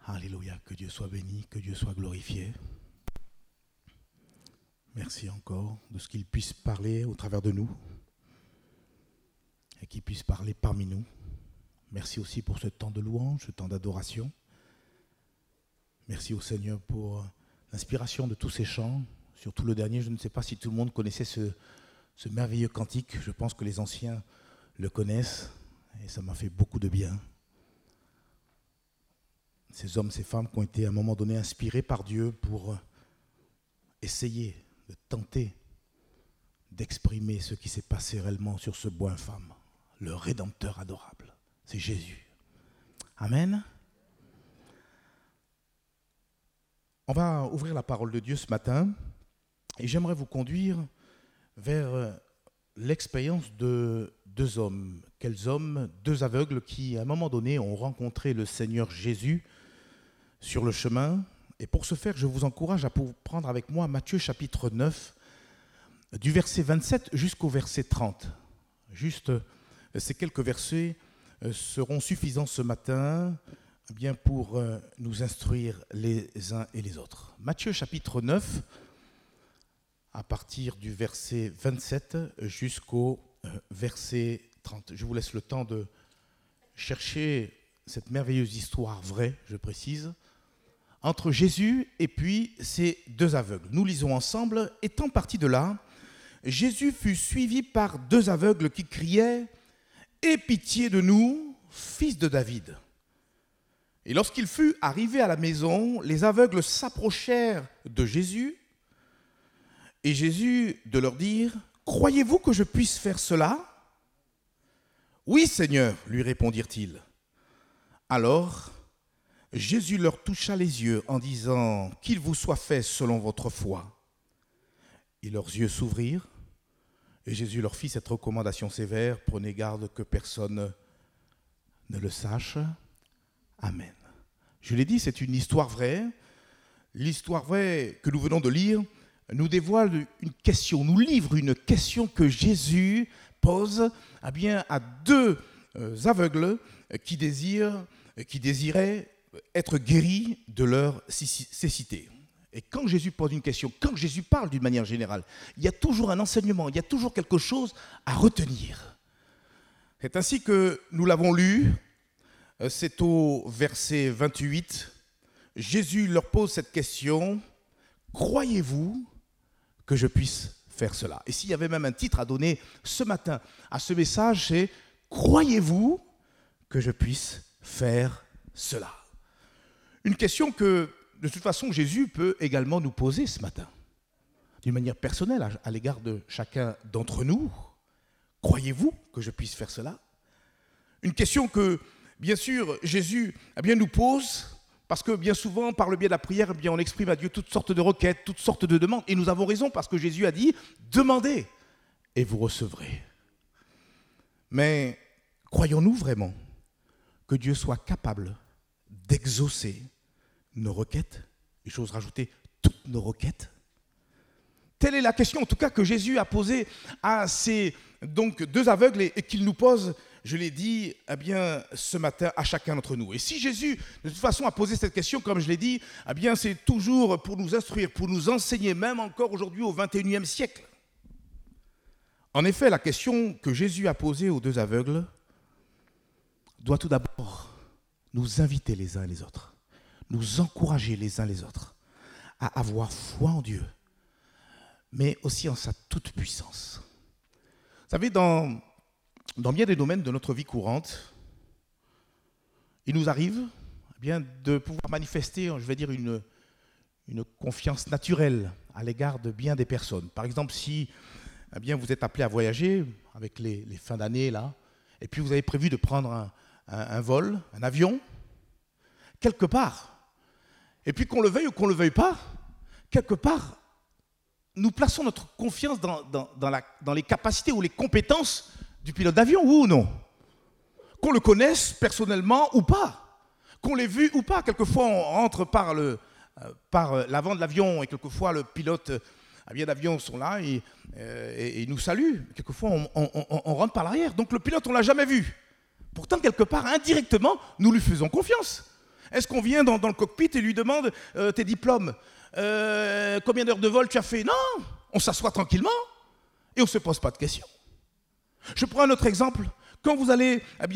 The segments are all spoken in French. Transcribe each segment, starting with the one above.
Alléluia, que Dieu soit béni, que Dieu soit glorifié. Merci encore de ce qu'il puisse parler au travers de nous et qu'il puisse parler parmi nous. Merci aussi pour ce temps de louange, ce temps d'adoration. Merci au Seigneur pour l'inspiration de tous ces chants, surtout le dernier. Je ne sais pas si tout le monde connaissait ce merveilleux cantique. Je pense que les anciens le connaissent et ça m'a fait beaucoup de bien. Ces hommes, ces femmes qui ont été à un moment donné inspirés par Dieu pour essayer de tenter d'exprimer ce qui s'est passé réellement sur ce bois infâme. Le Rédempteur adorable, c'est Jésus. Amen. On va ouvrir la parole de Dieu ce matin et j'aimerais vous conduire vers l'expérience de deux hommes. Quels hommes? Deux aveugles qui, à un moment donné, ont rencontré le Seigneur Jésus sur le chemin. Et pour ce faire, je vous encourage à prendre avec moi Matthieu chapitre 9, du verset 27 jusqu'au verset 30. Juste ces quelques versets seront suffisants ce matin bien pour nous instruire les uns et les autres. Matthieu chapitre 9, à partir du verset 27 jusqu'au verset 30. Je vous laisse le temps de chercher cette merveilleuse histoire vraie, je précise, entre Jésus et puis ces deux aveugles. Nous lisons ensemble. Étant parti de là, Jésus fut suivi par deux aveugles qui criaient « Aie pitié de nous, fils de David !» Et lorsqu'il fut arrivé à la maison, les aveugles s'approchèrent de Jésus et Jésus de leur dire « Croyez-vous que je puisse faire cela ?» ?»« Oui, Seigneur, lui répondirent-ils. Alors Jésus leur toucha les yeux en disant « Qu'il vous soit fait selon votre foi. » Et leurs yeux s'ouvrirent et Jésus leur fit cette recommandation sévère « Prenez garde que personne ne le sache. » Amen. Je l'ai dit, c'est une histoire vraie. L'histoire vraie que nous venons de lire nous dévoile une question, nous livre une question que Jésus pose à deux aveugles qui désiraient être guéris de leur cécité. Et quand Jésus pose une question, quand Jésus parle d'une manière générale, il y a toujours un enseignement, il y a toujours quelque chose à retenir. C'est ainsi que nous l'avons lu, c'est au verset 28. Jésus leur pose cette question, « Croyez-vous que je puisse faire cela ?» Et s'il y avait même un titre à donner ce matin à ce message, c'est « Croyez-vous que je puisse faire cela ?» Une question que, de toute façon, Jésus peut également nous poser ce matin, d'une manière personnelle à l'égard de chacun d'entre nous. Croyez-vous que je puisse faire cela? Une question que, bien sûr, Jésus nous pose, parce que bien souvent, par le biais de la prière, on exprime à Dieu toutes sortes de requêtes, toutes sortes de demandes, et nous avons raison, parce que Jésus a dit « Demandez, et vous recevrez ». Mais croyons-nous vraiment que Dieu soit capable d'exaucer nos requêtes, et j'ose rajouter toutes nos requêtes? Telle est la question en tout cas que Jésus a posée à ces deux aveugles et qu'il nous pose, je l'ai dit, ce matin à chacun d'entre nous. Et si Jésus de toute façon a posé cette question, comme je l'ai dit, c'est toujours pour nous instruire, pour nous enseigner, même encore aujourd'hui au XXIe siècle. En effet, la question que Jésus a posée aux deux aveugles doit tout d'abord nous inviter les uns et les autres, nous encourager les uns les autres à avoir foi en Dieu, mais aussi en sa toute-puissance. Vous savez, dans bien des domaines de notre vie courante, il nous arrive de pouvoir manifester, je vais dire, une confiance naturelle à l'égard de bien des personnes. Par exemple, si vous êtes appelé à voyager avec les fins d'année, là, et puis vous avez prévu de prendre un vol, un avion, quelque part, et puis qu'on le veuille ou qu'on ne le veuille pas, quelque part, nous plaçons notre confiance dans les capacités ou les compétences du pilote d'avion, oui ou non? Qu'on le connaisse personnellement ou pas, qu'on l'ait vu ou pas. Quelquefois, on rentre par l'avant de l'avion et quelquefois le pilote d'avion sont là et ils nous saluent. Quelquefois, on rentre par l'arrière. Donc le pilote, on ne l'a jamais vu. Pourtant, quelque part, indirectement, nous lui faisons confiance. Est-ce qu'on vient dans le cockpit et lui demande tes diplômes, combien d'heures de vol tu as fait? Non, on s'assoit tranquillement et on ne se pose pas de questions. Je prends un autre exemple. Quand vous allez à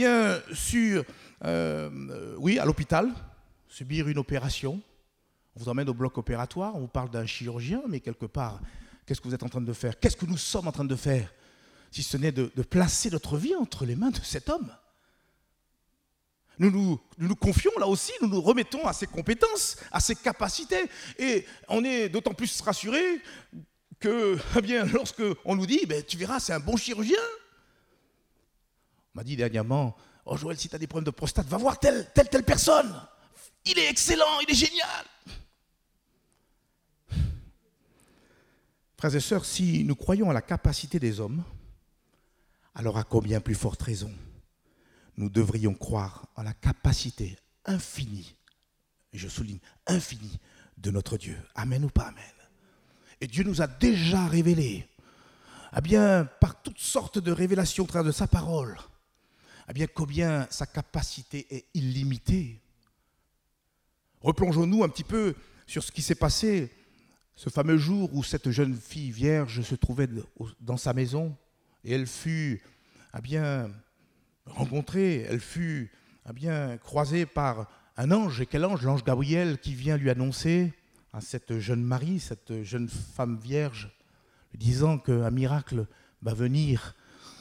l'hôpital, subir une opération, on vous emmène au bloc opératoire, on vous parle d'un chirurgien, mais quelque part, qu'est-ce que vous êtes en train de faire? Qu'est-ce que nous sommes en train de faire? Si ce n'est de placer notre vie entre les mains de cet homme. Nous nous confions là aussi, nous nous remettons à ses compétences, à ses capacités. Et on est d'autant plus rassurés que, lorsque on nous dit, tu verras, c'est un bon chirurgien. On m'a dit dernièrement, oh Joël, si tu as des problèmes de prostate, va voir telle personne. Il est excellent, il est génial. Frères et sœurs, si nous croyons à la capacité des hommes, alors à combien plus forte raison nous devrions croire en la capacité infinie, et je souligne infinie, de notre Dieu. Amen ou pas amen? Et Dieu nous a déjà révélé, par toutes sortes de révélations au travers de sa parole, combien sa capacité est illimitée. Replongeons-nous un petit peu sur ce qui s'est passé ce fameux jour où cette jeune fille vierge se trouvait dans sa maison et elle fut rencontrée, elle fut croisée par un ange. Et quel ange? L'ange Gabriel qui vient lui annoncer à cette jeune Marie, cette jeune femme vierge, lui disant qu'un miracle va venir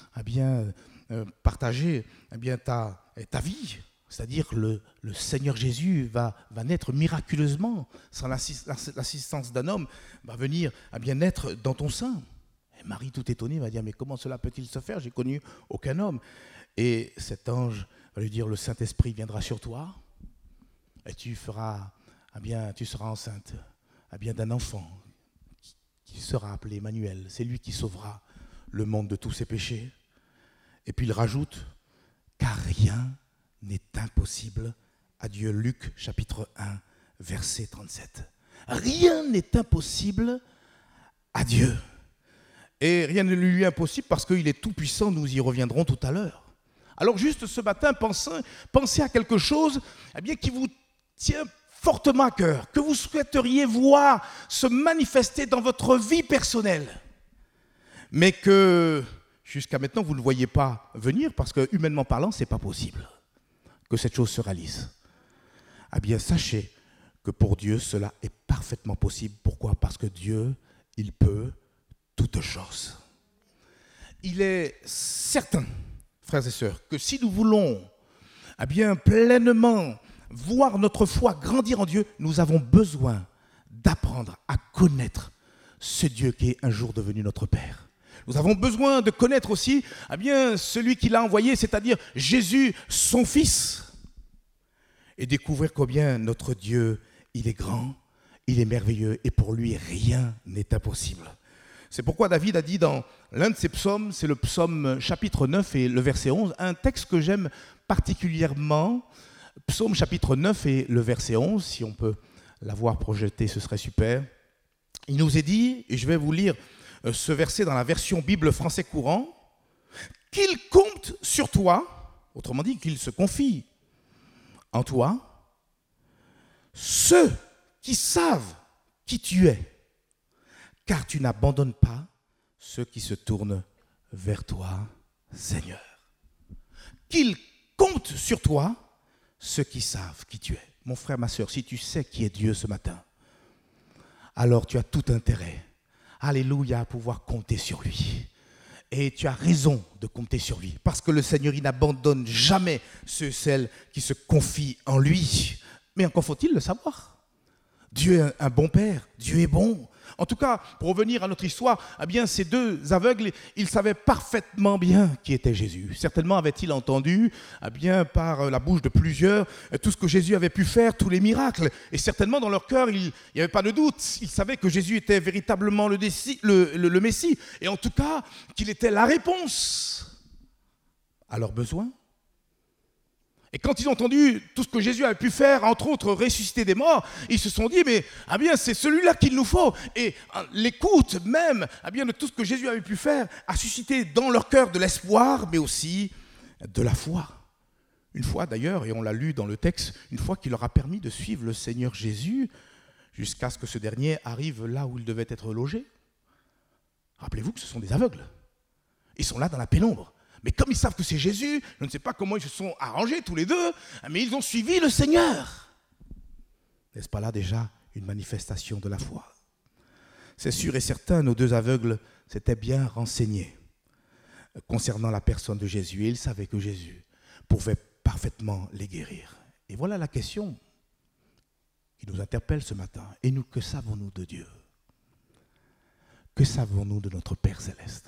partager ta vie. C'est-à-dire le Seigneur Jésus va naître miraculeusement, sans l'assistance d'un homme, va venir naître dans ton sein. Et Marie, tout étonnée, va dire, mais comment cela peut-il se faire? J'ai connu aucun homme. Et cet ange va lui dire, le Saint-Esprit viendra sur toi et tu seras enceinte d'un enfant qui sera appelé Emmanuel. C'est lui qui sauvera le monde de tous ses péchés. Et puis il rajoute, car rien n'est impossible à Dieu. Luc chapitre 1, verset 37. Rien n'est impossible à Dieu. Et rien ne lui est impossible parce qu'il est tout puissant, nous y reviendrons tout à l'heure. Alors juste ce matin, pensez à quelque chose qui vous tient fortement à cœur, que vous souhaiteriez voir se manifester dans votre vie personnelle, mais que jusqu'à maintenant vous ne voyez pas venir parce que humainement parlant, ce n'est pas possible que cette chose se réalise. Sachez que pour Dieu, cela est parfaitement possible. Pourquoi? Parce que Dieu, il peut toutes choses. Il est certain, frères et sœurs, que si nous voulons pleinement voir notre foi grandir en Dieu, nous avons besoin d'apprendre à connaître ce Dieu qui est un jour devenu notre Père. Nous avons besoin de connaître aussi celui qui l'a envoyé, c'est-à-dire Jésus, son Fils, et découvrir combien notre Dieu, il est grand, il est merveilleux, et pour lui, rien n'est impossible. C'est pourquoi David a dit dans l'un de ses psaumes, c'est le psaume chapitre 9 et le verset 11, un texte que j'aime particulièrement, psaume chapitre 9 et le verset 11, si on peut l'avoir projeté, ce serait super. Il nous est dit, et je vais vous lire ce verset dans la version Bible français courant, qu'il compte sur toi, autrement dit qu'il se confie en toi, ceux qui savent qui tu es, car tu n'abandonnes pas ceux qui se tournent vers toi, Seigneur. Qu'il compte sur toi ceux qui savent qui tu es. Mon frère, ma sœur, si tu sais qui est Dieu ce matin, alors tu as tout intérêt, alléluia, à pouvoir compter sur lui. Et tu as raison de compter sur lui, parce que le Seigneur, il n'abandonne jamais ceux et celles qui se confient en lui. Mais encore faut-il le savoir. Dieu est un bon Père, Dieu est bon. En tout cas, pour revenir à notre histoire, ces deux aveugles, ils savaient parfaitement bien qui était Jésus. Certainement avaient-ils entendu, par la bouche de plusieurs, tout ce que Jésus avait pu faire, tous les miracles. Et certainement, dans leur cœur, il n'y avait pas de doute. Ils savaient que Jésus était véritablement le Messie. Et en tout cas, qu'il était la réponse à leurs besoins. Et quand ils ont entendu tout ce que Jésus avait pu faire, entre autres ressusciter des morts, ils se sont dit, mais c'est celui-là qu'il nous faut. Et l'écoute même de tout ce que Jésus avait pu faire a suscité dans leur cœur de l'espoir, mais aussi de la foi. Une fois d'ailleurs, et on l'a lu dans le texte, une fois qu'il leur a permis de suivre le Seigneur Jésus jusqu'à ce que ce dernier arrive là où il devait être logé. Rappelez-vous que ce sont des aveugles. Ils sont là dans la pénombre. Mais comme ils savent que c'est Jésus, je ne sais pas comment ils se sont arrangés tous les deux, mais ils ont suivi le Seigneur. N'est-ce pas là déjà une manifestation de la foi? C'est sûr et certain, nos deux aveugles s'étaient bien renseignés concernant la personne de Jésus. Et ils savaient que Jésus pouvait parfaitement les guérir. Et voilà la question qui nous interpelle ce matin. Et nous, que savons-nous de Dieu? Que savons-nous de notre Père Céleste?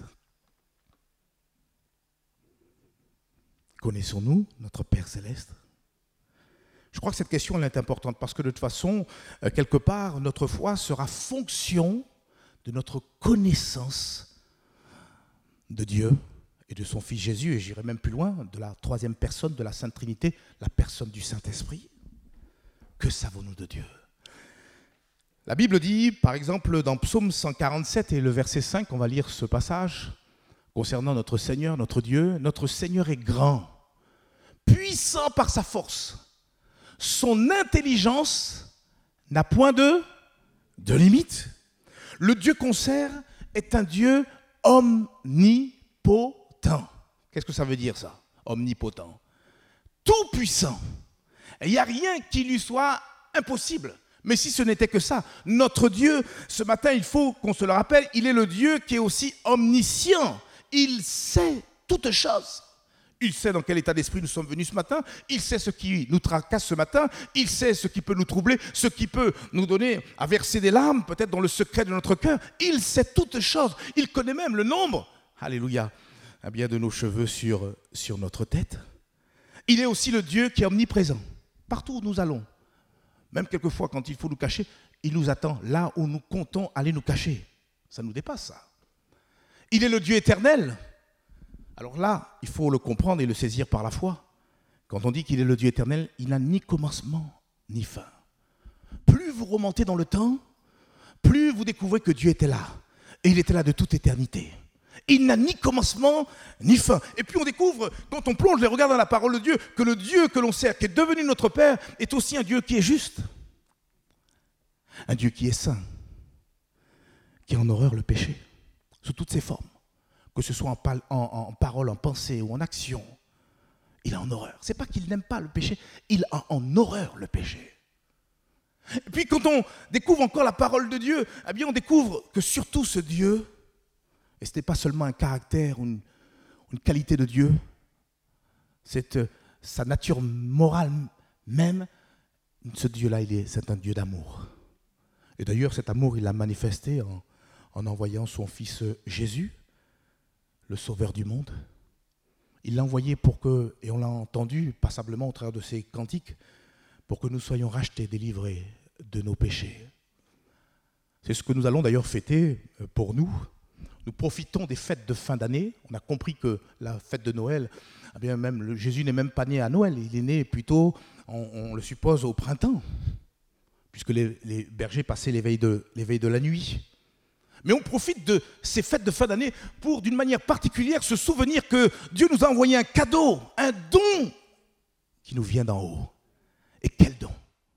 Connaissons-nous notre Père Céleste? Je crois que cette question elle est importante parce que de toute façon, quelque part, notre foi sera fonction de notre connaissance de Dieu et de son Fils Jésus, et j'irai même plus loin, de la troisième personne de la Sainte Trinité, la personne du Saint-Esprit. Que savons-nous de Dieu? La Bible dit, par exemple, dans Psaume 147 et le verset 5, on va lire ce passage concernant notre Seigneur, notre Dieu. Notre Seigneur est grand, puissant par sa force. Son intelligence n'a point de limite. Le Dieu qu'on sert est un Dieu omnipotent. Qu'est-ce que ça veut dire ça, omnipotent? Tout puissant. Il n'y a rien qui lui soit impossible. Mais si ce n'était que ça, notre Dieu, ce matin, il faut qu'on se le rappelle, il est le Dieu qui est aussi omniscient. Il sait toutes choses. Il sait dans quel état d'esprit nous sommes venus ce matin. Il sait ce qui nous tracasse ce matin. Il sait ce qui peut nous troubler, ce qui peut nous donner à verser des larmes, peut-être dans le secret de notre cœur. Il sait toutes choses. Il connaît même le nombre, alléluia, bien de nos cheveux sur notre tête. Il est aussi le Dieu qui est omniprésent. Partout où nous allons, même quelquefois quand il faut nous cacher, il nous attend là où nous comptons aller nous cacher. Ça nous dépasse, ça. Il est le Dieu éternel. Alors là, il faut le comprendre et le saisir par la foi. Quand on dit qu'il est le Dieu éternel, il n'a ni commencement ni fin. Plus vous remontez dans le temps, plus vous découvrez que Dieu était là. Et il était là de toute éternité. Il n'a ni commencement ni fin. Et puis on découvre, quand on plonge les regards dans la parole de Dieu, que le Dieu que l'on sert, qui est devenu notre Père, est aussi un Dieu qui est juste. Un Dieu qui est saint, qui a en horreur le péché, sous toutes ses formes. Que ce soit en parole, en pensée ou en action, il a en horreur. Ce n'est pas qu'il n'aime pas le péché, il a en horreur le péché. Et puis quand on découvre encore la parole de Dieu, eh bien on découvre que surtout ce Dieu, et ce n'est pas seulement un caractère ou une qualité de Dieu, c'est sa nature morale même, ce Dieu-là, c'est un Dieu d'amour. Et d'ailleurs cet amour, il l'a manifesté en envoyant son Fils Jésus, le Sauveur du monde. Il l'a envoyé pour que, et on l'a entendu passablement au travers de ses cantiques, pour que nous soyons rachetés, délivrés de nos péchés. C'est ce que nous allons d'ailleurs fêter pour nous. Nous profitons des fêtes de fin d'année. On a compris que la fête de Noël, eh bien même Jésus n'est même pas né à Noël, il est né plutôt, on le suppose, au printemps, puisque les bergers passaient les veilles de la nuit. Mais on profite de ces fêtes de fin d'année pour, d'une manière particulière, se souvenir que Dieu nous a envoyé un cadeau, un don qui nous vient d'en haut. Et quel don?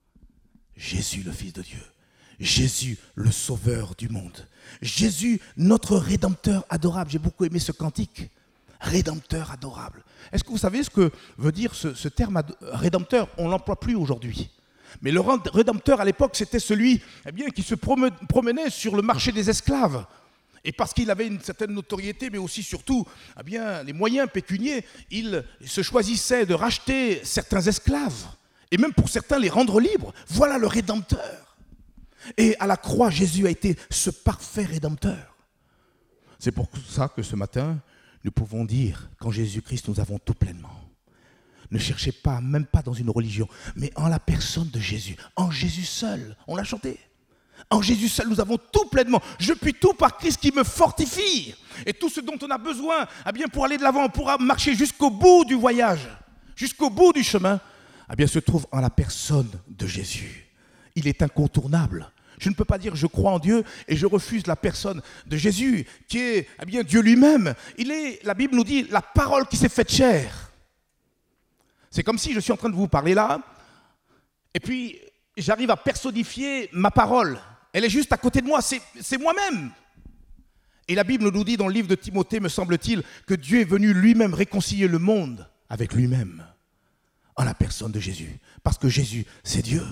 Jésus, le Fils de Dieu. Jésus, le Sauveur du monde. Jésus, notre Rédempteur adorable. J'ai beaucoup aimé ce cantique. Rédempteur adorable. Est-ce que vous savez ce que veut dire ce terme Rédempteur? On ne l'emploie plus aujourd'hui. Mais le Rédempteur à l'époque, c'était celui qui se promenait sur le marché des esclaves. Et parce qu'il avait une certaine notoriété, mais aussi surtout les moyens pécuniaires, il se choisissait de racheter certains esclaves. Et même pour certains, les rendre libres. Voilà le Rédempteur. Et à la croix, Jésus a été ce parfait Rédempteur. C'est pour ça que ce matin, nous pouvons dire qu'en Jésus-Christ, nous avons tout pleinement. Ne cherchez pas, même pas dans une religion, mais en la personne de Jésus, en Jésus seul. On l'a chanté. En Jésus seul, nous avons tout pleinement. Je puis tout par Christ qui me fortifie. Et tout ce dont on a besoin, pour aller de l'avant, on pourra marcher jusqu'au bout du voyage, jusqu'au bout du chemin, se trouve en la personne de Jésus. Il est incontournable. Je ne peux pas dire je crois en Dieu et je refuse la personne de Jésus, qui est Dieu lui-même. Il est, la Bible nous dit, la parole qui s'est faite chair. C'est comme si je suis en train de vous parler là, et puis j'arrive à personnifier ma parole. Elle est juste à côté de moi, c'est moi-même. Et la Bible nous dit dans le livre de Timothée, me semble-t-il, que Dieu est venu lui-même réconcilier le monde avec lui-même, en la personne de Jésus. Parce que Jésus, c'est Dieu.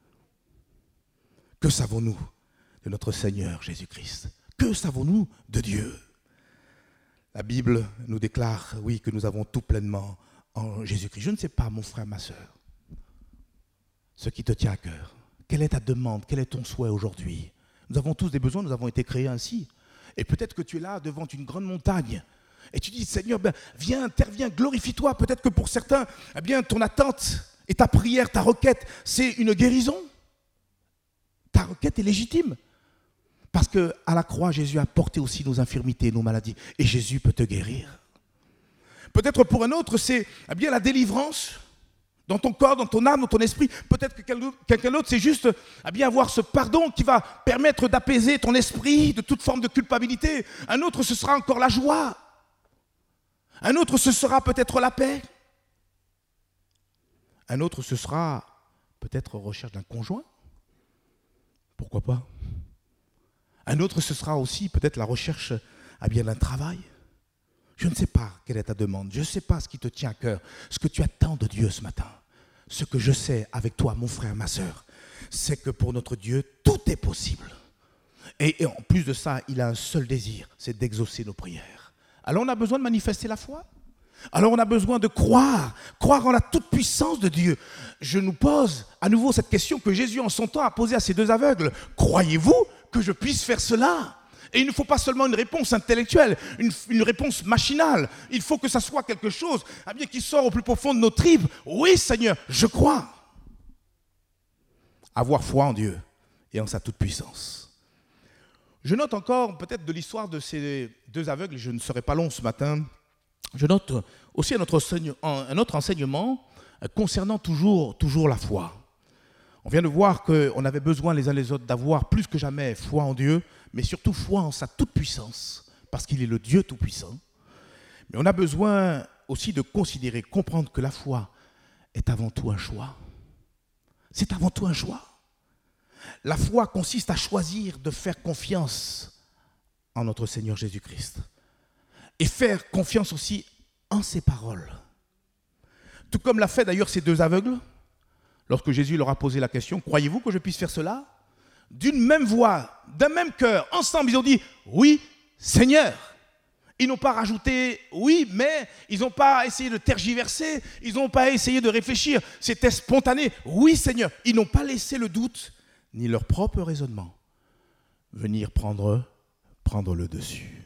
Que savons-nous de notre Seigneur Jésus-Christ? Que savons-nous de Dieu? La Bible nous déclare, oui, que nous avons tout pleinement en Jésus-Christ. Je ne sais pas, mon frère, ma sœur, ce qui te tient à cœur. Quelle est ta demande? Quel est ton souhait aujourd'hui? Nous avons tous des besoins, nous avons été créés ainsi. Et peut-être que tu es là devant une grande montagne et tu dis, Seigneur, viens, interviens, glorifie-toi. Peut-être que pour certains, eh bien, ton attente et ta prière, ta requête, c'est une guérison. Ta requête est légitime. Parce qu'à la croix, Jésus a porté aussi nos infirmités, nos maladies. Et Jésus peut te guérir. Peut-être pour un autre, c'est eh bien, la délivrance dans ton corps, dans ton âme, dans ton esprit. Peut-être que quelqu'un d'autre, c'est juste eh bien, avoir ce pardon qui va permettre d'apaiser ton esprit de toute forme de culpabilité. Un autre, ce sera encore la joie. Un autre, ce sera peut-être la paix. Un autre, ce sera peut-être recherche d'un conjoint. Pourquoi pas? Un autre, ce sera aussi peut-être la recherche bien d'un travail. Je ne sais pas quelle est ta demande. Je ne sais pas ce qui te tient à cœur, ce que tu attends de Dieu ce matin. Ce que je sais avec toi, mon frère, ma sœur, c'est que pour notre Dieu, tout est possible. Et en plus de ça, il a un seul désir, c'est d'exaucer nos prières. Alors on a besoin de manifester la foi. Alors on a besoin de croire en la toute-puissance de Dieu. Je nous pose à nouveau cette question que Jésus en son temps a posée à ces deux aveugles. Croyez-vous que je puisse faire cela? Et il ne faut pas seulement une réponse intellectuelle, une réponse machinale. Il faut que ça soit quelque chose bien, qui sort au plus profond de nos tripes. Oui, Seigneur, je crois. Avoir foi en Dieu et en sa toute-puissance. Je note encore peut-être de l'histoire de ces deux aveugles, et je ne serai pas long ce matin. Je note aussi un autre enseignement concernant toujours la foi. On vient de voir qu'on avait besoin les uns les autres d'avoir plus que jamais foi en Dieu, mais surtout foi en sa toute-puissance, parce qu'il est le Dieu tout-puissant. Mais on a besoin aussi de considérer, comprendre que la foi est avant tout un choix. C'est avant tout un choix. La foi consiste à choisir de faire confiance en notre Seigneur Jésus-Christ et faire confiance aussi en ses paroles. Tout comme l'a fait d'ailleurs ces deux aveugles, lorsque Jésus leur a posé la question, « Croyez-vous que je puisse faire cela ?» D'une même voix, d'un même cœur, ensemble, ils ont dit « Oui, Seigneur !» Ils n'ont pas rajouté « Oui, mais » ils n'ont pas essayé de tergiverser, ils n'ont pas essayé de réfléchir. C'était spontané « Oui, Seigneur !» Ils n'ont pas laissé le doute, ni leur propre raisonnement, venir prendre le dessus.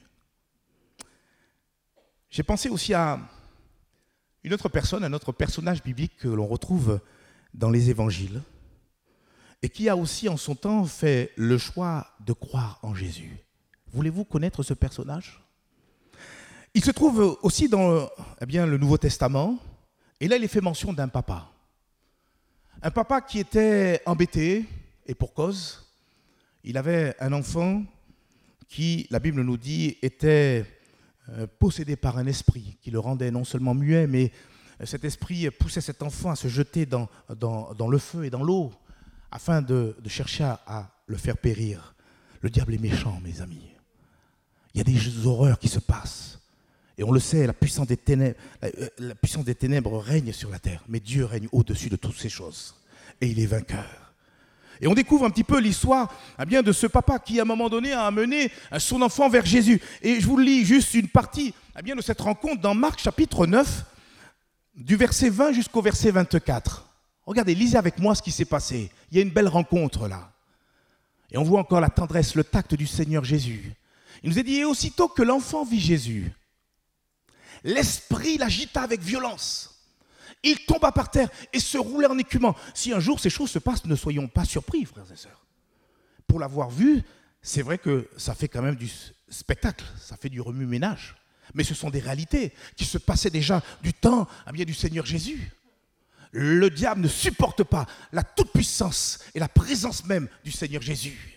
J'ai pensé aussi à une autre personne, un autre personnage biblique que l'on retrouve dans les évangiles et qui a aussi en son temps fait le choix de croire en Jésus. Voulez-vous connaître ce personnage? Il se trouve aussi dans le Nouveau Testament, et là il est fait mention d'un papa. Un papa qui était embêté, et pour cause. Il avait un enfant qui, la Bible nous dit, était possédé par un esprit qui le rendait non seulement muet, mais cet esprit poussait cet enfant à se jeter dans le feu et dans l'eau afin de chercher à le faire périr. Le diable est méchant, mes amis. Il y a des horreurs qui se passent. Et on le sait, la puissance des ténèbres règne sur la terre, mais Dieu règne au-dessus de toutes ces choses. Et il est vainqueur. Et on découvre un petit peu l'histoire de ce papa qui, à un moment donné, a amené son enfant vers Jésus. Et je vous lis juste une partie de cette rencontre dans Marc chapitre 9, du verset 20 jusqu'au verset 24. Regardez, lisez avec moi ce qui s'est passé. Il y a une belle rencontre là. Et on voit encore la tendresse, le tact du Seigneur Jésus. Il nous est dit, et aussitôt que l'enfant vit Jésus, l'esprit l'agita avec violence. Il tomba par terre et se roulait en écumant. Si un jour ces choses se passent, ne soyons pas surpris, frères et sœurs. Pour l'avoir vu, c'est vrai que ça fait quand même du spectacle, ça fait du remue-ménage. Mais ce sont des réalités qui se passaient déjà du temps du Seigneur Jésus. Le diable ne supporte pas la toute-puissance et la présence même du Seigneur Jésus.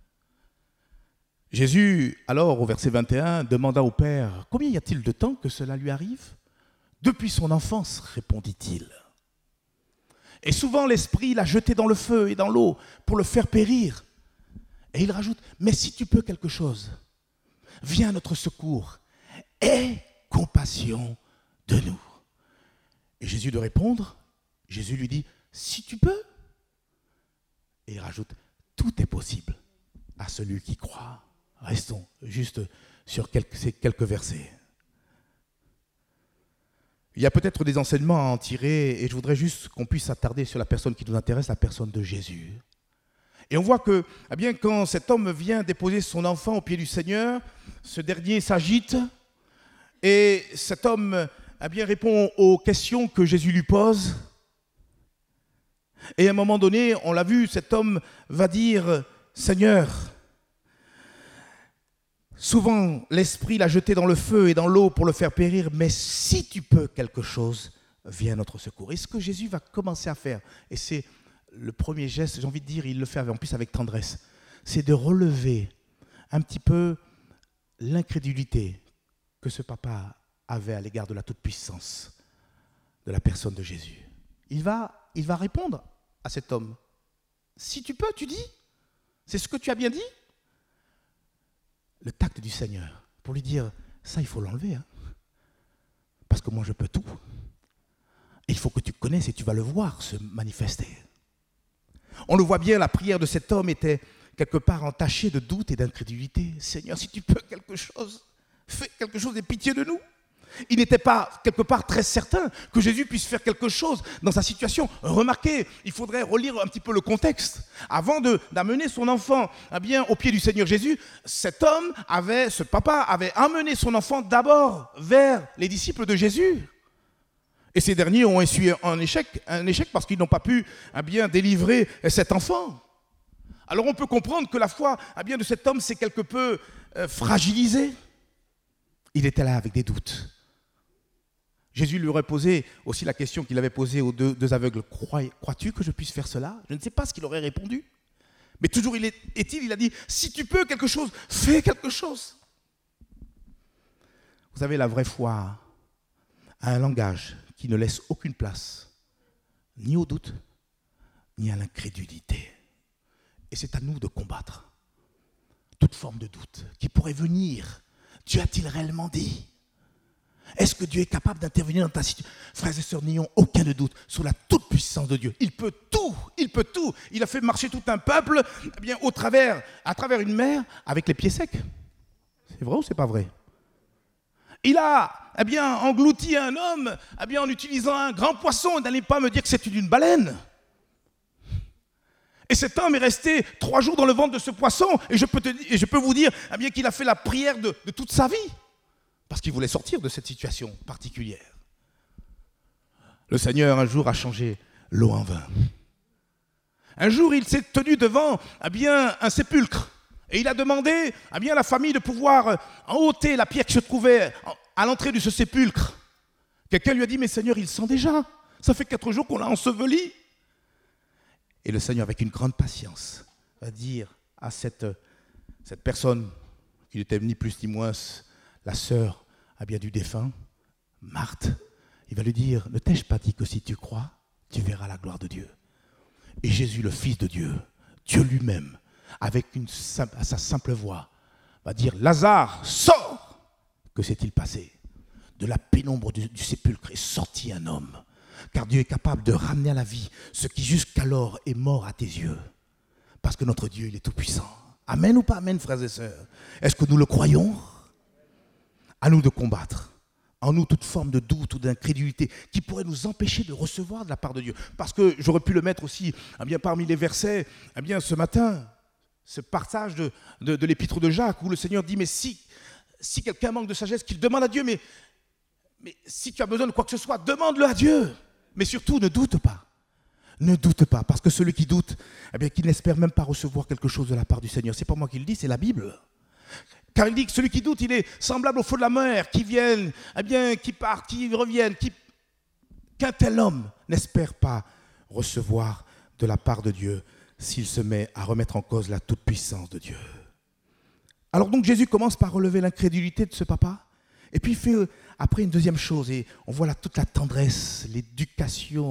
Jésus, alors, au verset 21, demanda au Père, « Combien y a-t-il de temps que cela lui arrive ?» « Depuis son enfance, répondit-il. Et souvent, l'esprit l'a jeté dans le feu et dans l'eau pour le faire périr. Et il rajoute, mais si tu peux quelque chose, viens à notre secours, aie compassion de nous. Et Jésus de répondre, Jésus lui dit, si tu peux. Et il rajoute, tout est possible à celui qui croit. Restons juste sur ces quelques versets. Il y a peut-être des enseignements à en tirer et je voudrais juste qu'on puisse s'attarder sur la personne qui nous intéresse, la personne de Jésus. Et on voit que, eh bien, quand cet homme vient déposer son enfant au pied du Seigneur, ce dernier s'agite et cet homme, eh bien, répond aux questions que Jésus lui pose. Et à un moment donné, on l'a vu, cet homme va dire, Seigneur, souvent l'esprit l'a jeté dans le feu et dans l'eau pour le faire périr, mais si tu peux quelque chose, viens à notre secours. Et ce que Jésus va commencer à faire, et c'est le premier geste, j'ai envie de dire, il le fait en plus avec tendresse, c'est de relever un petit peu l'incrédulité que ce papa avait à l'égard de la toute-puissance de la personne de Jésus. Il va répondre à cet homme. Si tu peux, tu dis. C'est ce que tu as bien dit. Le tact du Seigneur pour lui dire, ça il faut l'enlever. Hein, parce que moi je peux tout. Et il faut que tu connaisses et tu vas le voir se manifester. On le voit bien, la prière de cet homme était quelque part entachée de doute et d'incrédulité. Seigneur, si tu peux quelque chose, fais quelque chose et pitié de nous. Il n'était pas quelque part très certain que Jésus puisse faire quelque chose dans sa situation. Remarquez, il faudrait relire un petit peu le contexte. Avant d'amener son enfant au pied du Seigneur Jésus, ce papa avait amené son enfant d'abord vers les disciples de Jésus. Et ces derniers ont essuyé un échec parce qu'ils n'ont pas pu délivrer cet enfant. Alors on peut comprendre que la foi de cet homme s'est quelque peu fragilisée. Il était là avec des doutes. Jésus lui aurait posé aussi la question qu'il avait posée aux deux aveugles. Crois-tu que je puisse faire cela? Je ne sais pas ce qu'il aurait répondu. Mais toujours il a dit, si tu peux quelque chose, fais quelque chose. Vous savez, la vraie foi a un langage qui ne laisse aucune place, ni au doute, ni à l'incrédulité. Et c'est à nous de combattre toute forme de doute qui pourrait venir. Dieu a-t-il réellement dit? Est-ce que Dieu est capable d'intervenir dans ta situation? Frères et sœurs, n'ayons aucun doute sur la toute-puissance de Dieu. Il peut tout, il peut tout. Il a fait marcher tout un peuple à travers une mer avec les pieds secs. C'est vrai ou c'est pas vrai? Il a englouti un homme en utilisant un grand poisson. N'allez pas me dire que c'est une baleine. Et cet homme est resté 3 jours dans le ventre de ce poisson. Et je peux vous dire qu'il a fait la prière de toute sa vie. Parce qu'il voulait sortir de cette situation particulière. Le Seigneur, un jour, a changé l'eau en vin. Un jour, il s'est tenu devant un sépulcre. Et il a demandé à la famille de pouvoir ôter la pierre qui se trouvait à l'entrée de ce sépulcre. Quelqu'un lui a dit, mais Seigneur, il sent déjà. Ça fait 4 jours qu'on l'a enseveli. Et le Seigneur, avec une grande patience, va dire à cette personne, qui n'était ni plus ni moins la sœur du défunt, Marthe, il va lui dire, ne t'ai-je pas dit que si tu crois, tu verras la gloire de Dieu. Et Jésus, le Fils de Dieu, Dieu lui-même, avec à sa simple voix, va dire, Lazare, sors! Que s'est-il passé? De la pénombre du sépulcre est sorti un homme, car Dieu est capable de ramener à la vie ce qui jusqu'alors est mort à tes yeux, parce que notre Dieu, il est tout-puissant. Amen ou pas amen, frères et sœurs? Est-ce que nous le croyons? À nous de combattre en nous toute forme de doute ou d'incrédulité qui pourrait nous empêcher de recevoir de la part de Dieu. Parce que j'aurais pu le mettre aussi parmi les versets ce matin, ce partage de l'épître de Jacques où le Seigneur dit, mais si quelqu'un manque de sagesse, qu'il demande à Dieu, mais si tu as besoin de quoi que ce soit, demande-le à Dieu. Mais surtout, ne doute pas. Ne doute pas, parce que celui qui doute, qu'il n'espère même pas recevoir quelque chose de la part du Seigneur. C'est pas moi qui le dis, c'est la Bible. Car il dit que celui qui doute, il est semblable au feu de la mer, qui viennent, qui partent, qui reviennent, qu'un tel homme n'espère pas recevoir de la part de Dieu s'il se met à remettre en cause la toute-puissance de Dieu. Alors donc Jésus commence par relever l'incrédulité de ce papa, et puis il fait après une deuxième chose, et on voit là toute la tendresse, l'éducation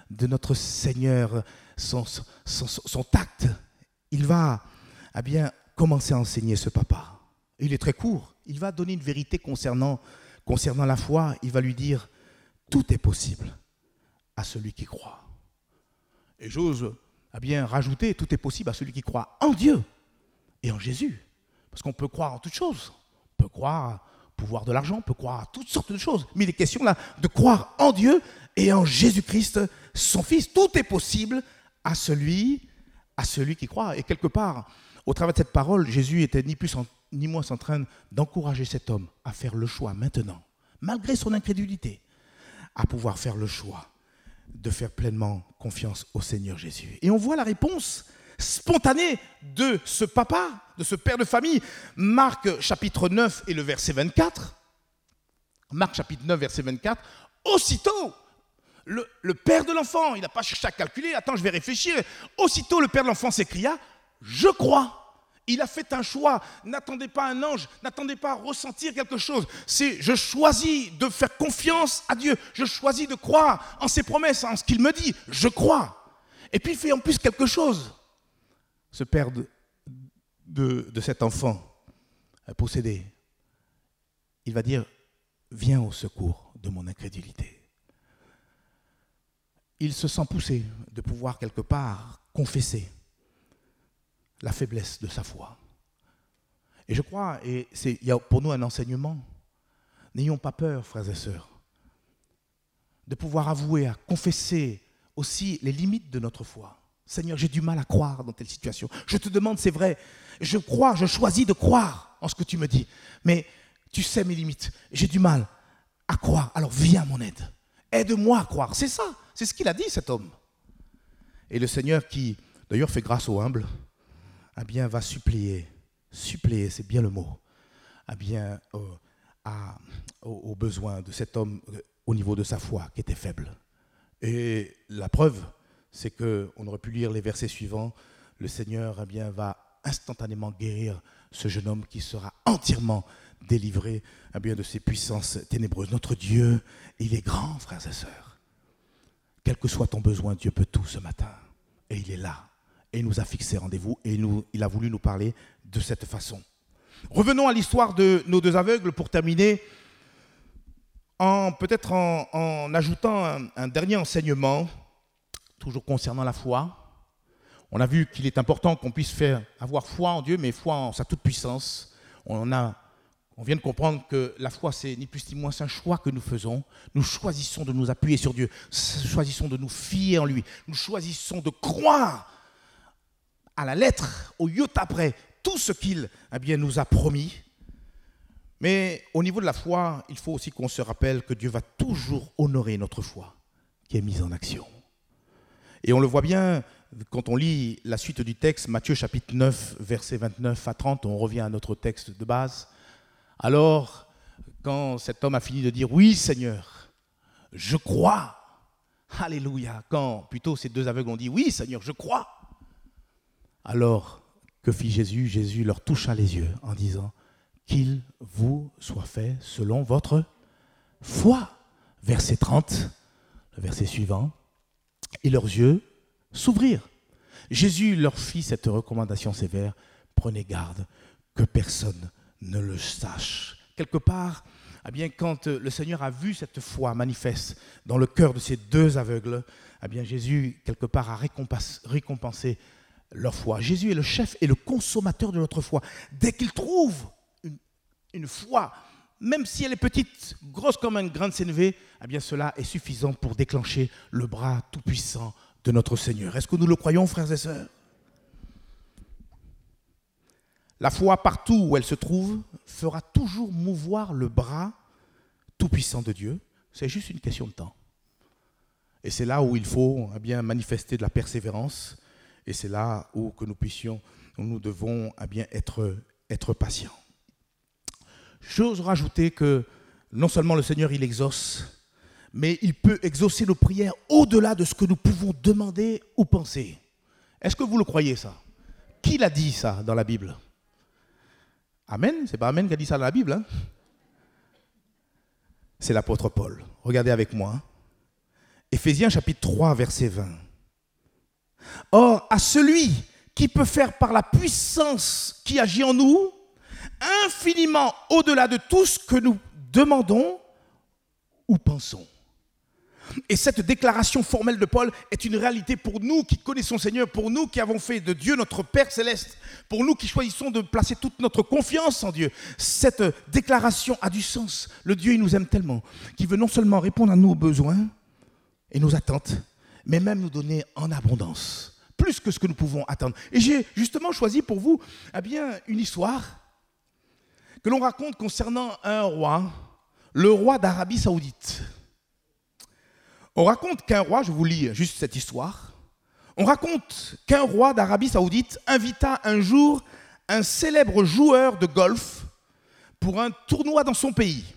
de notre Seigneur, son tact, il va commencer à enseigner ce papa. Il est très court. Il va donner une vérité concernant la foi. Il va lui dire, tout est possible à celui qui croit. Et j'ose rajouter, tout est possible à celui qui croit en Dieu et en Jésus. Parce qu'on peut croire en toutes choses. On peut croire au pouvoir de l'argent, on peut croire à toutes sortes de choses. Mais il est question là de croire en Dieu et en Jésus-Christ, son Fils. Tout est possible à celui qui croit. Et quelque part, au travers de cette parole, Jésus était ni plus ni moins en train d'encourager cet homme à faire le choix maintenant, malgré son incrédulité, à pouvoir faire le choix de faire pleinement confiance au Seigneur Jésus. Et on voit la réponse spontanée de ce papa, de ce père de famille. Marc chapitre 9 et le verset 24. Marc chapitre 9, verset 24. Aussitôt, le père de l'enfant, il n'a pas cherché à calculer, attends, je vais réfléchir. Aussitôt, le père de l'enfant s'écria, je crois. Il a fait un choix. N'attendez pas un ange, n'attendez pas à ressentir quelque chose. C'est je choisis de faire confiance à Dieu. Je choisis de croire en ses promesses, en ce qu'il me dit. Je crois. Et puis il fait en plus quelque chose. Ce père de cet enfant possédé, il va dire, viens au secours de mon incrédulité. Il se sent poussé de pouvoir quelque part confesser la faiblesse de sa foi. Et je crois, il y a pour nous un enseignement, n'ayons pas peur, frères et sœurs, de pouvoir avouer, à confesser aussi les limites de notre foi. Seigneur, j'ai du mal à croire dans telle situation. Je te demande, c'est vrai, je crois, je choisis de croire en ce que tu me dis, mais tu sais mes limites, j'ai du mal à croire, alors viens à mon aide. Aide-moi à croire, c'est ça, c'est ce qu'il a dit cet homme. Et le Seigneur qui, d'ailleurs, fait grâce aux humbles, va supplier, c'est bien le mot, aux besoins de cet homme au niveau de sa foi qui était faible. Et la preuve, c'est qu'on aurait pu lire les versets suivants, le Seigneur va instantanément guérir ce jeune homme qui sera entièrement délivré de ses puissances ténébreuses. Notre Dieu, il est grand, frères et sœurs. Quel que soit ton besoin, Dieu peut tout ce matin. Et il est là. Et il nous a fixé rendez-vous et il a voulu nous parler de cette façon. Revenons à l'histoire de nos deux aveugles pour terminer, peut-être en ajoutant un dernier enseignement, toujours concernant la foi. On a vu qu'il est important qu'on puisse avoir foi en Dieu, mais foi en sa toute-puissance. On vient de comprendre que la foi, c'est ni plus ni moins un choix que nous faisons. Nous choisissons de nous appuyer sur Dieu, nous choisissons de nous fier en lui, nous choisissons de croire à la lettre, au iota près, tout ce qu'il nous a promis. Mais au niveau de la foi, il faut aussi qu'on se rappelle que Dieu va toujours honorer notre foi qui est mise en action. Et on le voit bien quand on lit la suite du texte, Matthieu chapitre 9, versets 29 à 30, on revient à notre texte de base. Alors, quand cet homme a fini de dire « Oui, Seigneur, je crois », alléluia, quand plutôt ces deux aveugles ont dit « Oui, Seigneur, je crois », alors, que fit Jésus? Jésus leur toucha les yeux en disant « Qu'il vous soit fait selon votre foi ». Verset 30, le verset suivant. Et leurs yeux s'ouvrirent. Jésus leur fit cette recommandation sévère « Prenez garde que personne ne le sache ». Quelque part, quand le Seigneur a vu cette foi manifeste dans le cœur de ces deux aveugles, Jésus, quelque part, a récompensé leur foi. Jésus est le chef et le consommateur de notre foi. Dès qu'il trouve une foi, même si elle est petite, grosse comme un grain de sénévé, cela est suffisant pour déclencher le bras tout-puissant de notre Seigneur. Est-ce que nous le croyons, frères et sœurs? La foi, partout où elle se trouve, fera toujours mouvoir le bras tout-puissant de Dieu. C'est juste une question de temps. Et c'est là où il faut manifester de la persévérance. Et c'est là où nous devons être patients. J'ose rajouter que non seulement le Seigneur, il exauce, mais il peut exaucer nos prières au-delà de ce que nous pouvons demander ou penser. Est-ce que vous le croyez, ça? Qui l'a dit, ça, dans la Bible? Amen? C'est pas Amen qui a dit ça dans la Bible, hein? C'est l'apôtre Paul. Regardez avec moi. Éphésiens chapitre 3, verset 20. Or, à celui qui peut faire par la puissance qui agit en nous, infiniment au-delà de tout ce que nous demandons ou pensons. Et cette déclaration formelle de Paul est une réalité pour nous qui connaissons le Seigneur, pour nous qui avons fait de Dieu notre Père céleste, pour nous qui choisissons de placer toute notre confiance en Dieu. Cette déclaration a du sens. Le Dieu, il nous aime tellement qu'il veut non seulement répondre à nos besoins et nos attentes, mais même nous donner en abondance, plus que ce que nous pouvons attendre. Et j'ai justement choisi pour vous une histoire que l'on raconte concernant un roi, le roi d'Arabie Saoudite. On raconte qu'un roi, je vous lis juste cette histoire, on raconte qu'un roi d'Arabie Saoudite invita un jour un célèbre joueur de golf pour un tournoi dans son pays.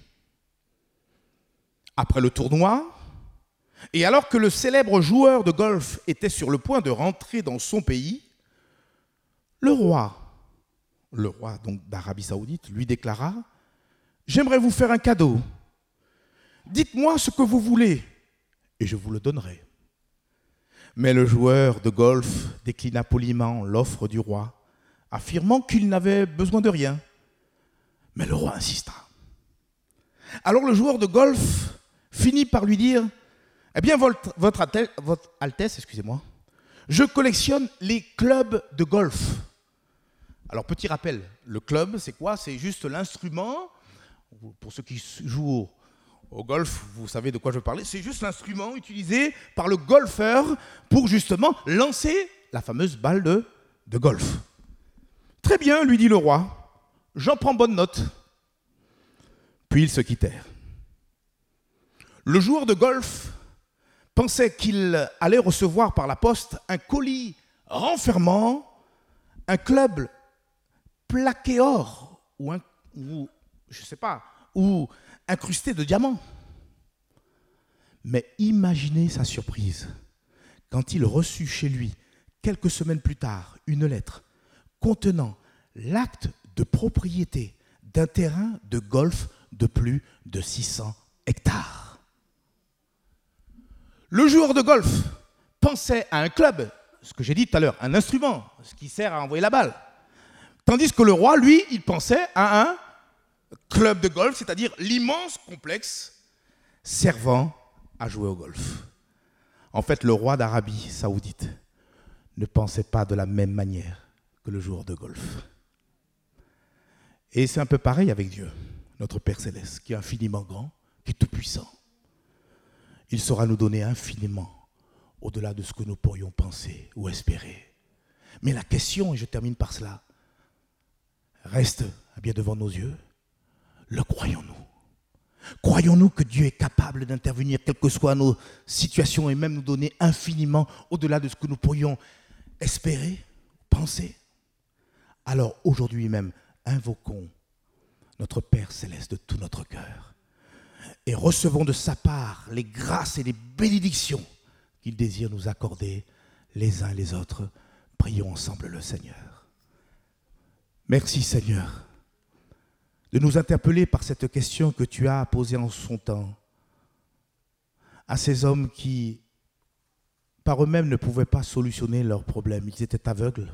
Après le tournoi, et alors que le célèbre joueur de golf était sur le point de rentrer dans son pays, le roi donc d'Arabie Saoudite lui déclara « J'aimerais vous faire un cadeau. Dites-moi ce que vous voulez et je vous le donnerai. » Mais le joueur de golf déclina poliment l'offre du roi, affirmant qu'il n'avait besoin de rien. Mais le roi insista. Alors le joueur de golf finit par lui dire « Eh bien, votre Altesse, excusez-moi, je collectionne les clubs de golf. » Alors, petit rappel, le club, c'est quoi? C'est juste l'instrument. Pour ceux qui jouent au golf, vous savez de quoi je veux parler. C'est juste l'instrument utilisé par le golfeur pour justement lancer la fameuse balle de golf. Très bien, lui dit le roi. J'en prends bonne note. Puis ils se quittèrent. Le joueur de golf pensait qu'il allait recevoir par la poste un colis renfermant un club plaqué or ou incrusté de diamants. Mais imaginez sa surprise quand il reçut chez lui, quelques semaines plus tard, une lettre contenant l'acte de propriété d'un terrain de golf de plus de 600 hectares. Le joueur de golf pensait à un club, ce que j'ai dit tout à l'heure, un instrument, ce qui sert à envoyer la balle. Tandis que le roi, lui, il pensait à un club de golf, c'est-à-dire l'immense complexe servant à jouer au golf. En fait, le roi d'Arabie Saoudite ne pensait pas de la même manière que le joueur de golf. Et c'est un peu pareil avec Dieu, notre Père Céleste, qui est infiniment grand, qui est tout-puissant. Il saura nous donner infiniment au-delà de ce que nous pourrions penser ou espérer. Mais la question, et je termine par cela, reste bien devant nos yeux. Le croyons-nous? Croyons-nous que Dieu est capable d'intervenir, quelles que soient nos situations, et même nous donner infiniment au-delà de ce que nous pourrions espérer, penser? Alors aujourd'hui même, invoquons notre Père Céleste de tout notre cœur et recevons de sa part les grâces et les bénédictions qu'il désire nous accorder les uns et les autres. Prions ensemble le Seigneur. Merci Seigneur de nous interpeller par cette question que tu as posée en son temps à ces hommes qui, par eux-mêmes, ne pouvaient pas solutionner leurs problèmes. Ils étaient aveugles.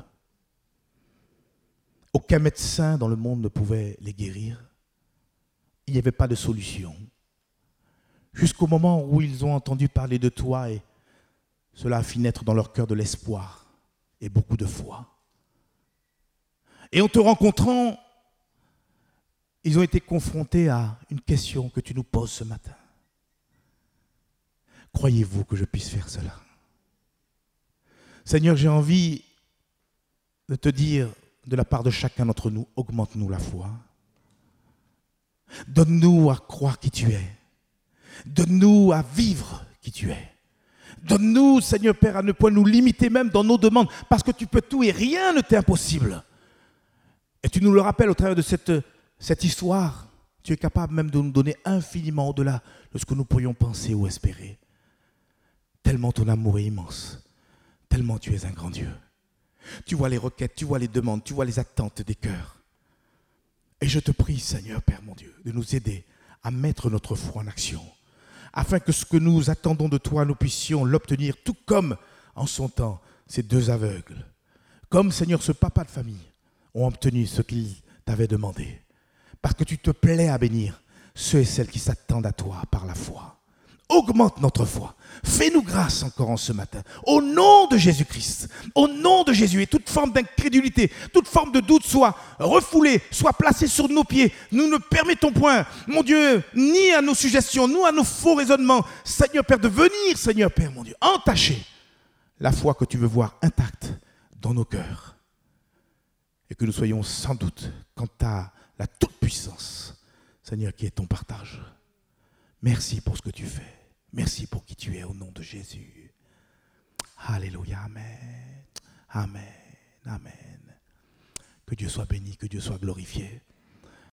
Aucun médecin dans le monde ne pouvait les guérir. Il n'y avait pas de solution. Jusqu'au moment où ils ont entendu parler de toi et cela a fait naître dans leur cœur de l'espoir et beaucoup de foi. Et en te rencontrant, ils ont été confrontés à une question que tu nous poses ce matin. Croyez-vous que je puisse faire cela? Seigneur, j'ai envie de te dire de la part de chacun d'entre nous, augmente-nous la foi. Donne-nous à croire qui tu es. Donne-nous à vivre qui tu es. Donne-nous, Seigneur Père, à ne point nous limiter même dans nos demandes, parce que tu peux tout et rien ne t'est impossible. Et tu nous le rappelles au travers de cette histoire. Tu es capable même de nous donner infiniment au-delà de ce que nous pourrions penser ou espérer. Tellement ton amour est immense. Tellement tu es un grand Dieu. Tu vois les requêtes, tu vois les demandes, tu vois les attentes des cœurs. Et je te prie, Seigneur Père mon Dieu, de nous aider à mettre notre foi en action, afin que ce que nous attendons de toi, nous puissions l'obtenir, tout comme en son temps, ces deux aveugles. Comme, Seigneur, ce papa de famille ont obtenu ce qu'ils t'avaient demandé. Parce que tu te plais à bénir ceux et celles qui s'attendent à toi par la foi. Augmente notre foi. Fais-nous grâce encore en ce matin. Au nom de Jésus-Christ, au nom de Jésus, et toute forme d'incrédulité, toute forme de doute soit refoulée, soit placée sur nos pieds. Nous ne permettons point, mon Dieu, ni à nos suggestions, ni à nos faux raisonnements, Seigneur Père, de venir, Seigneur Père, mon Dieu, entacher la foi que tu veux voir intacte dans nos cœurs. Et que nous soyons sans doute quant à la toute-puissance, Seigneur, qui est ton partage. Merci pour ce que tu fais. Merci pour qui tu es au nom de Jésus. Alléluia, amen. Amen, amen. Que Dieu soit béni, que Dieu soit glorifié.